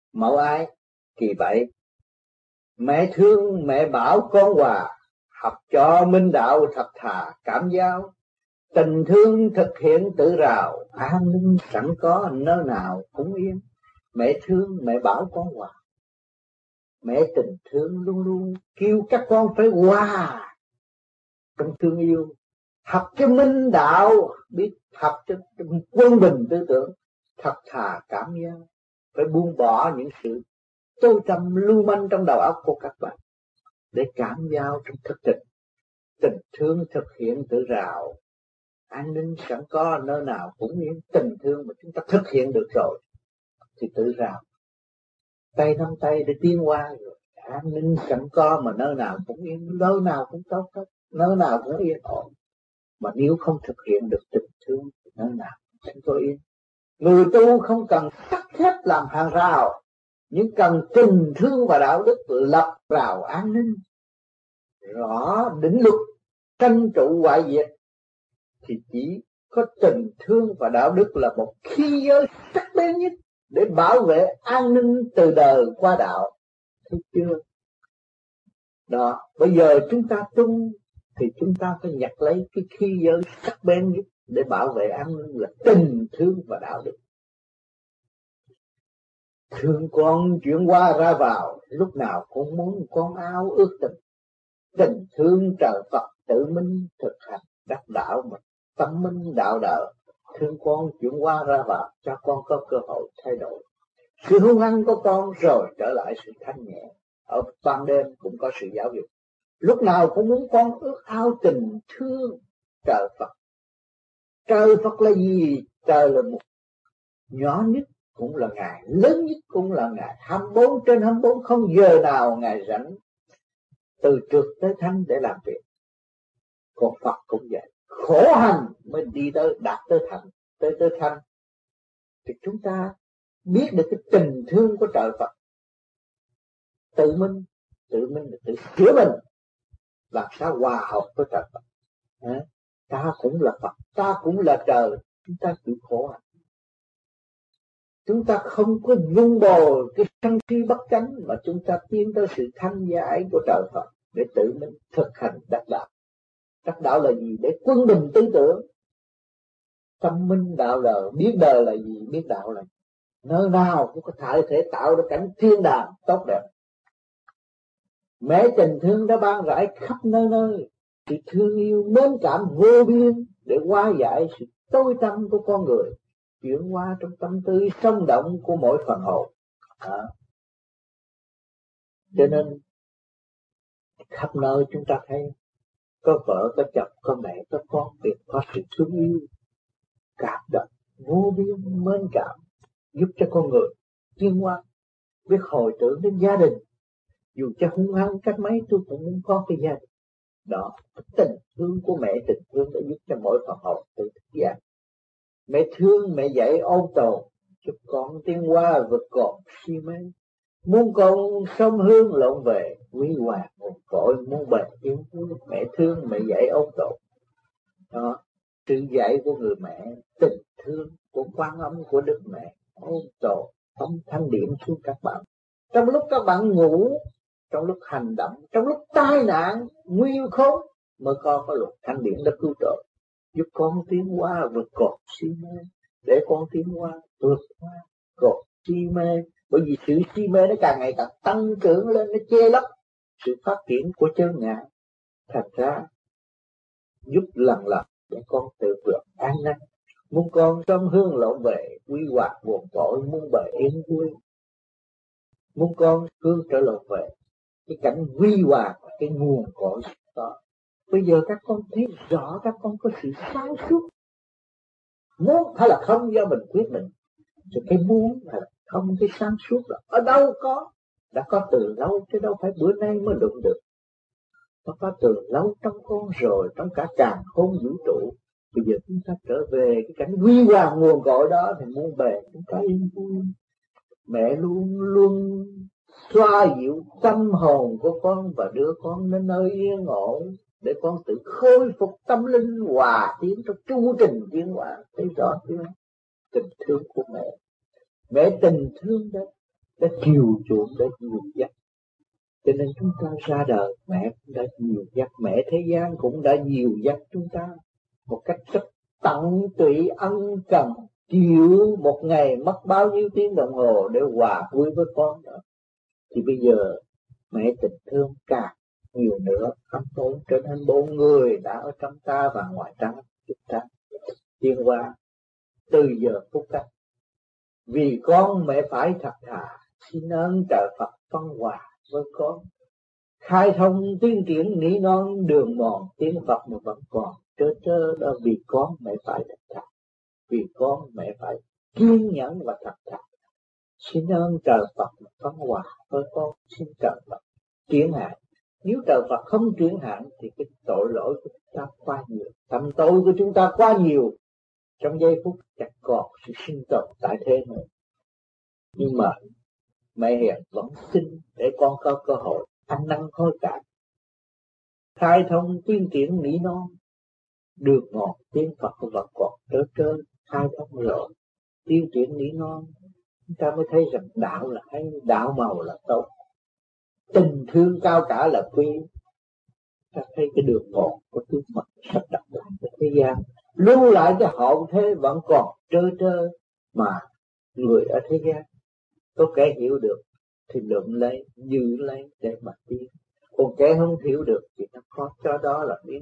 Mẫu ái kỳ vậy. Mẹ thương mẹ bảo con hòa, học cho minh đạo thật thà cảm giao. Tình thương thực hiện tự rào, an ninh sẵn có nơi nào cũng yên. Mẹ thương mẹ bảo con hòa, mẹ tình thương luôn luôn kêu các con phải hòa trong thương yêu. Học cho minh đạo, biết học cho quân bình tư tưởng, thật thà cảm giao. Phải buông bỏ những sự tối tăm lưu manh trong đầu óc của các bạn, để cảm giao trong thực tình. Tình thương thực hiện tự rào, an ninh sẵn có nơi nào cũng yên. Tình thương mà chúng ta thực hiện được rồi thì tự rào, tay nắm tay để tiến qua rồi. An ninh sẵn có mà nơi nào cũng yên, nơi nào cũng tốt hết, nơi nào cũng yên ổn. Mà nếu không thực hiện được tình thương thì nơi nào cũng chẳng có yên. Người tu không cần sắt thép làm hàng rào, nhưng cần tình thương và đạo đức lập rào an ninh. Rõ định luật tranh trụ hoại diệt, thì chỉ có tình thương và đạo đức là một khí giới sắc bén nhất để bảo vệ an ninh từ đời qua đạo. Thấy chưa? Đó, bây giờ chúng ta tu thì chúng ta phải nhặt lấy cái khí giới sắc bén nhất để bảo vệ an ninh là tình thương và đạo đức. Thương con chuyển qua ra vào, lúc nào cũng muốn con ao ước tình. Tình thương trời Phật tự minh thực hành đắc đạo mà tâm minh đạo đạo. Thương con chuyển qua ra vào, cho con có cơ hội thay đổi. Sự hung hăng của con rồi trở lại sự thanh nhẹ. Ở ban đêm cũng có sự giáo dục. Lúc nào cũng muốn con ước ao tình thương trời Phật. Trời Phật là gì? Trời là một nhỏ nhất cũng là Ngài, lớn nhất cũng là Ngài. 24/24, không giờ nào Ngài rảnh từ trượt tới thanh để làm việc. Còn Phật cũng vậy, khổ hành mới đi tới đạt tới thành, tới thanh. Thì chúng ta biết được cái tình thương của trời Phật, tự minh là tự sửa mình, làm sao hòa hợp với trời Phật. Ta cũng là Phật, ta cũng là trời, chúng ta chịu khổ hành. Chúng ta không có vun bồi cái sân si bất chánh, mà chúng ta tiến tới sự thanh giải của trời Phật để tự mình thực hành đắc đạo. Đắc đạo là gì? Để quân bình tư tưởng, tâm minh đạo đời. Biết đời là gì? Biết đạo là gì? Nơi nào cũng có thể tạo ra cảnh thiên đàng tốt đẹp. Mẹ tình thương đã ban rải khắp nơi nơi sự thương yêu mến cảm vô biên để hóa giải sự tối tăm của con người, chuyển qua trong tâm tư sống động của mỗi phần hồn. Cho nên khắp nơi chúng ta thấy có vợ, có chồng, có mẹ, có con, việc có sự thương yêu cảm động vô biên mến cảm, giúp cho con người tiến hóa, biết hồi tưởng đến gia đình. Dù cho hung hăng cách mấy tôi cũng muốn có cái gia đình. Đó, tình thương của mẹ, tình thương đã giúp cho mỗi phần hồn tự thức giác. Mẹ thương, mẹ dạy ôn tồn cho con tiến hóa vượt còn si mê. Muốn con sông hương lộn về, quý hoàng nguồn cội muốn bền yêu vui. Mẹ thương, mẹ dạy ôn tồn. Đó, sự dạy của người mẹ, tình thương của Quan Âm, của Đức Mẹ ôn tồn âm thanh điện xuống các bạn. Trong lúc các bạn ngủ, trong lúc hành động, trong lúc tai nạn nguy khốn, mới có luật thanh điển đã cứu trợ, giúp con tiến hóa vượt cột si mê, để con tiến hóa vượt qua cột si mê. Bởi vì sự si mê nó càng ngày càng tăng trưởng lên, nó che lấp sự phát triển của chơn ngã. Thật ra giúp lần lần để con tự vượt an năng. Muốn con sớm hương lộn về, quy hoạch buồn tội, muốn bề yên vui. Muốn con hương trở lộn về cái cảnh quy hòa, cái nguồn cội đó. Bây giờ các con thấy rõ, các con có sự sáng suốt. Muốn hay là không do mình quyết định. Rồi cái muốn hay là không, cái sáng suốt là ở đâu có. Đã có từ lâu chứ đâu phải bữa nay mới đụng được. Nó có từ lâu trong con rồi, trong cả càn khôn vũ trụ. Bây giờ chúng ta trở về cái cảnh quy hòa nguồn cội đó thì muốn về chúng ta yên vui. Mẹ luôn luôn xoa dịu tâm hồn của con và đưa con đến nơi yên ổn để con tự khôi phục tâm linh, hòa tiến trong chu trình tiến hóa. Thấy rõ chưa? Tình thương của mẹ, mẹ tình thương đó đã chiều chuộng, đã dìu dắt. Cho nên chúng ta ra đời, mẹ cũng đã dìu dắt, mẹ thế gian cũng đã dìu dắt chúng ta một cách rất tận tụy, ân cần, chịu một ngày mất bao nhiêu tiếng đồng hồ để hòa vui với con đó. Thì bây giờ mẹ tình thương càng nhiều nữa, ấm ổn, trở nên bốn người đã ở trong ta và ngoài ta chúng ta tiến hóa từ giờ phút cách. Vì con mẹ phải thật thà, xin ơn trời Phật phân hòa với con, khai thông tuyên triển nghĩ non đường mòn tiếng Phật mà vẫn còn trơ trơ đó. Vì con mẹ phải thật thà, vì con mẹ phải kiên nhẫn và thật thà. Xin ơn trời Phật mà phân hòa với con, xin trời Phật chuyển hạn. Nếu trời Phật không chuyển hạn thì cái tội lỗi của chúng ta quá nhiều, tầm tội của chúng ta quá nhiều, trong giây phút chẳng còn sự sinh tồn tại thế nữa. Nhưng mà mẹ hiền vẫn xin để con có cơ hội ăn năn hối cải, khai thông tuyên triển nghĩ non đường ngọt tiếng Phật vẫn còn trơ trơ. Khai thông rồi tuyên triển nghĩ non, chúng ta mới thấy rằng đạo là hay, đạo màu là tốt, tình thương cao cả là quý. Ta thấy cái đường ngọt của tướng Phật sắp đặt lại cho thế gian, lưu lại cái hậu thế vẫn còn trơ trơ. Mà người ở thế gian có kẻ hiểu được thì lượm lấy, giữ lấy để mà tiến. Còn kẻ không hiểu được thì nó có cho đó là biết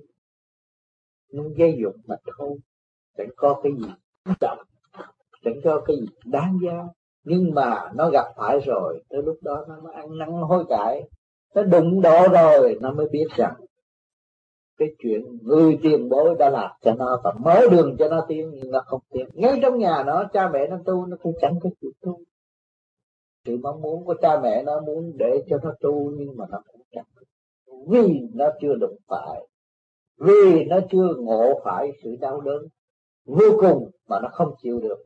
nó gây dụng mà thôi, chẳng có cái gì trọng, chẳng có cái gì đáng giá. Nhưng mà nó gặp phải rồi, tới lúc đó nó mới ăn năn hối cải, nó đụng độ rồi nó mới biết rằng cái chuyện người tiền bối đã làm cho nó và mở đường cho nó tiến, nhưng nó không tiến. Ngay trong nhà nó, cha mẹ nó tu, nó cũng chẳng có chịu tu. Sự mong muốn của cha mẹ nó muốn để cho nó tu, nhưng mà nó cũng chẳng, vì nó chưa đụng phải, vì nó chưa ngộ phải sự đau đớn vô cùng mà nó không chịu được.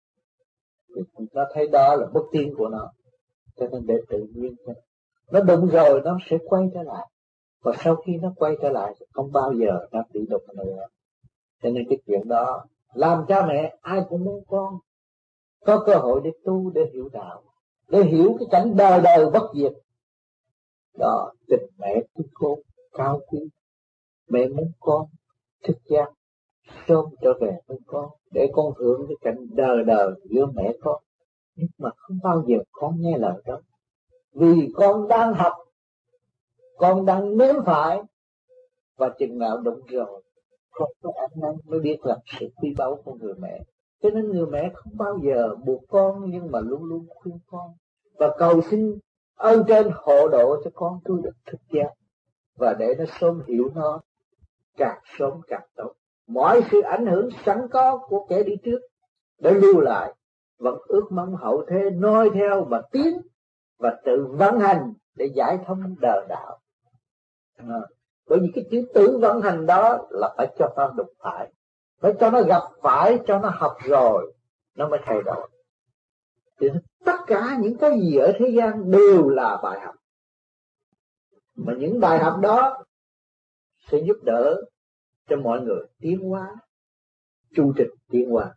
Thì nó thấy đó là bất tiến của nó, cho nên để tự nhiên nó đụng rồi nó sẽ quay trở lại. Và sau khi nó quay trở lại không bao giờ nó bị đụng nữa. Cho nên cái chuyện đó làm cha mẹ ai cũng muốn con có cơ hội để tu, để hiểu đạo, để hiểu cái cảnh đời đời bất diệt. Đó, tình mẹ của cô cao quý. Mẹ muốn con thức giác sớm trở về với con, để con hưởng cái cảnh đời đời giữa mẹ con. Nhưng mà không bao giờ con nghe lời đó, vì con đang học, con đang nếm phải, và chừng nào đụng rồi con có ăn năn mới biết là sự quý báu của người mẹ. Cho nên người mẹ không bao giờ buộc con, nhưng mà luôn luôn khuyên con và cầu xin ơn trên hộ độ cho con tu được thức giác, và để nó sớm hiểu nó, càng sớm càng tốt. Mọi sự ảnh hưởng sẵn có của kẻ đi trước để lưu lại, vẫn ước mong hậu thế noi theo mà tiến và tự vận hành để giải thông đời đạo. Bởi vì cái chữ tự vận hành đó là phải cho nó đụng phải, phải cho nó gặp phải, cho nó học rồi nó mới thay đổi. Thì tất cả những cái gì ở thế gian đều là bài học, mà những bài học đó sẽ giúp đỡ cho mọi người tiến hóa, chu trình tiến hóa.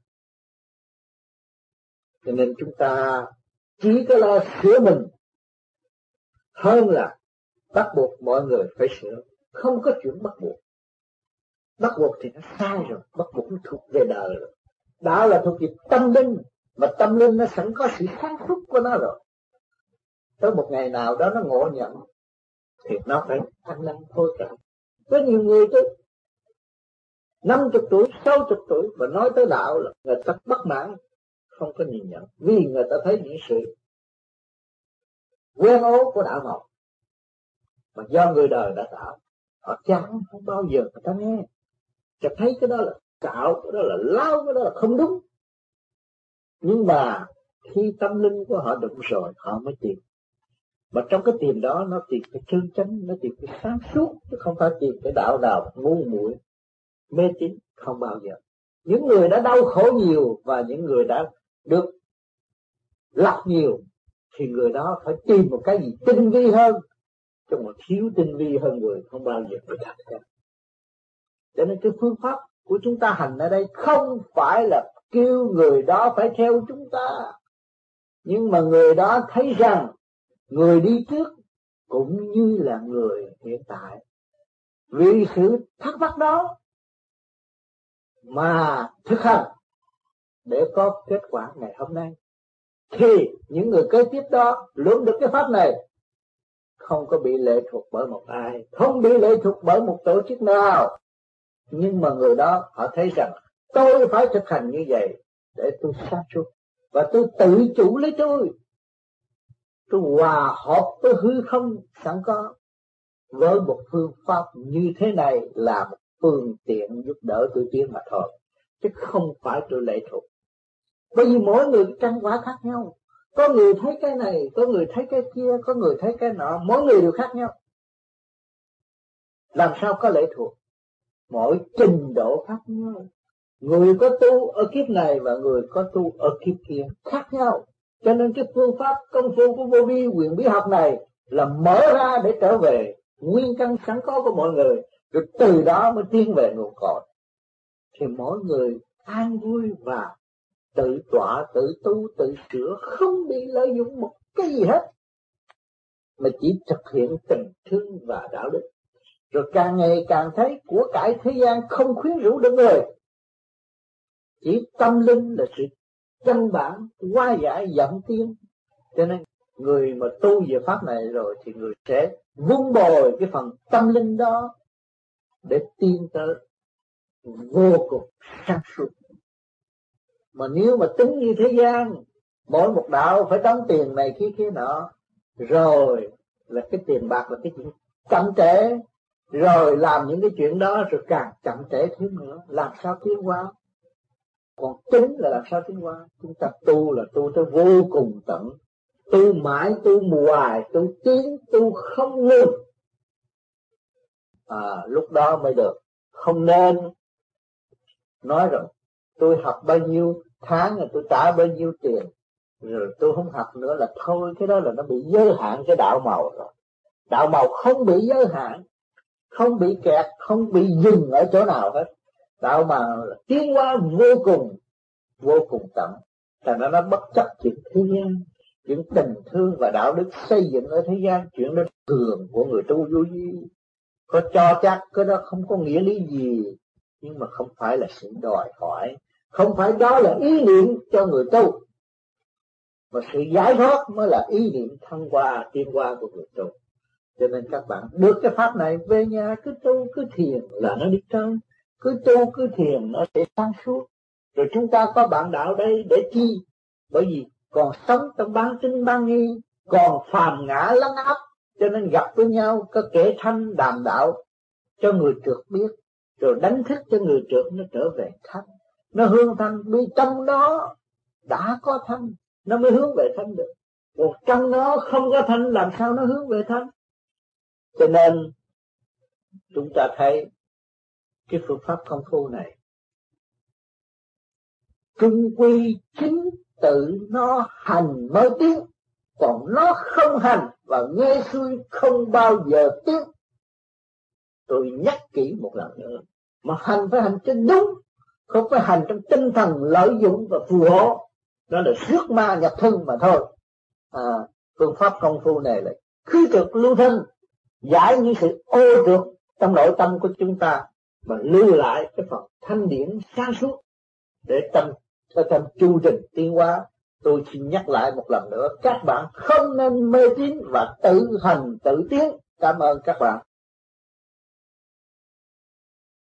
Cho nên chúng ta chỉ có lo sửa mình hơn là bắt buộc mọi người phải sửa. Không có chuyện bắt buộc. Bắt buộc thì nó sai rồi, bắt buộc nó thuộc về đời rồi. Đó là thuộc về tâm linh, mà tâm linh nó sẵn có sự sáng suốt của nó rồi. Tới một ngày nào đó nó ngộ nhận thì nó phải ăn năn thôi cả. Có nhiều người tới 50 tuổi, 60 tuổi và nói tới đạo là người ta bất mãn, không có nhìn nhận, vì người ta thấy những sự quen ố của đạo màu mà do người đời đã tạo. Họ chẳng không bao giờ người ta nghe,จะthấy cái đó là cạo, cái đó là lao, cái đó là không đúng. Nhưng mà khi tâm linh của họ đụng rồi họ mới tìm. Mà trong cái tìm đó nó tìm cái chân chánh, nó tìm cái sáng suốt, chứ không phải tìm cái đạo nào ngu muội mê tín, không bao giờ. Những người đã đau khổ nhiều và những người đã được lọc nhiều thì người đó phải tìm một cái gì tinh vi hơn, chứ mà thiếu tinh vi hơn người không bao giờ phải đạt được. Cho nên cái phương pháp của chúng ta hành ở đây không phải là kêu người đó phải theo chúng ta, Nhưng mà người đó thấy rằng người đi trước cũng như là người hiện tại. Vì sự thắc mắc đó mà thực hành để có kết quả ngày hôm nay. Thì những người kế tiếp đó lượm được cái pháp này, không có bị lệ thuộc bởi một ai, không bị lệ thuộc bởi một tổ chức nào. Nhưng mà người đó họ thấy rằng tôi phải thực hành như vậy để tôi sáng suốt, và tôi tự chủ lấy tôi hòa hợp với hư không sẵn có, với một phương pháp như thế này là một phương tiện giúp đỡ tôi tiến mà thôi, chứ không phải tôi lệ thuộc. Bởi vì mỗi người căn quả khác nhau, có người thấy cái này, có người thấy cái kia, có người thấy cái nọ, mỗi người đều khác nhau. Làm sao có lệ thuộc? Mỗi trình độ khác nhau. Người có tu ở kiếp này và người có tu ở kiếp kia khác nhau. Cho nên cái phương pháp công phu của vô vi quyền bí học này là mở ra để trở về nguyên căn sẵn có của mọi người, rồi từ đó mới tiến về nguồn cội. Thì mỗi người an vui và tự tọa, tự tu, tự sửa, không bị lợi dụng một cái gì hết, mà chỉ thực hiện tình thương và đạo đức. Rồi càng ngày càng thấy của cải thế gian không khuyến rũ được người, chỉ tâm linh là sự căn bản hóa giải dẫn tiến. Cho nên người mà tu về pháp này rồi thì người sẽ vun bồi cái phần tâm linh đó để tiến tới vô cùng sáng suốt. Mà nếu mà tính như thế gian, mỗi một đạo phải đóng tiền này kia nọ, rồi là cái tiền bạc là cái chuyện chậm trễ, rồi làm những cái chuyện đó rồi càng chậm trễ thêm nữa, làm sao tiến qua? Còn tính là làm sao tiến qua? Chúng ta tu là tu tới vô cùng tận, tu mãi, tu hoài, tu tiến, tu không ngừng. Lúc đó mới được. Không nên nói rồi tôi học bao nhiêu tháng rồi tôi trả bao nhiêu tiền rồi tôi không học nữa là thôi. Cái đó là nó bị giới hạn cái đạo màu rồi. Đạo màu không bị giới hạn, không bị kẹt, không bị dừng ở chỗ nào hết. Đạo màu là tiến hóa vô cùng tận. Thành ra nó bất chấp chuyện thế gian, chuyện tình thương và đạo đức xây dựng ở thế gian, chuyện đó thường của người tu vô vi. Có cho chắc cái đó không có nghĩa lý gì, nhưng mà không phải là sự đòi hỏi, không phải đó là ý niệm cho người tu, mà sự giải thoát mới là ý niệm thăng hoa, tiến hóa của người tu. Cho nên các bạn được cái pháp này về nhà cứ tu cứ thiền là nó đi tới, cứ tu cứ thiền nó sẽ sáng suốt. Rồi chúng ta có bạn đạo đây để chi? Bởi vì còn sống trong bán tín bán nghi, còn phàm ngã lấn áp, cho nên gặp với nhau có kẻ thanh đàm đạo cho người trượt biết, rồi đánh thức cho người trượt nó trở về thanh, nó hướng thanh. Vì trong đó đã có thanh nó mới hướng về thanh được, còn trong đó không có thanh làm sao nó hướng về thanh. Cho nên chúng ta thấy cái phương pháp công phu này trung quy chính tự nó hành mới tiến, còn nó không hành và nghe xuôi không bao giờ tiến. Tôi nhắc kỹ một lần nữa, mà hành phải hành cho đúng, không phải hành trong tinh thần lợi dụng và phù hộ, đó là rước ma nhập thân mà thôi. Phương pháp công phu này là khứ trượt lưu thân, giải những sự ô trượt trong nội tâm của chúng ta, mà lưu lại cái phần thanh điển sáng suốt để trong chu trình tiến hóa. Tôi xin nhắc lại một lần nữa, các bạn không nên mê tín và tự hành tự tiến. Cảm ơn các bạn.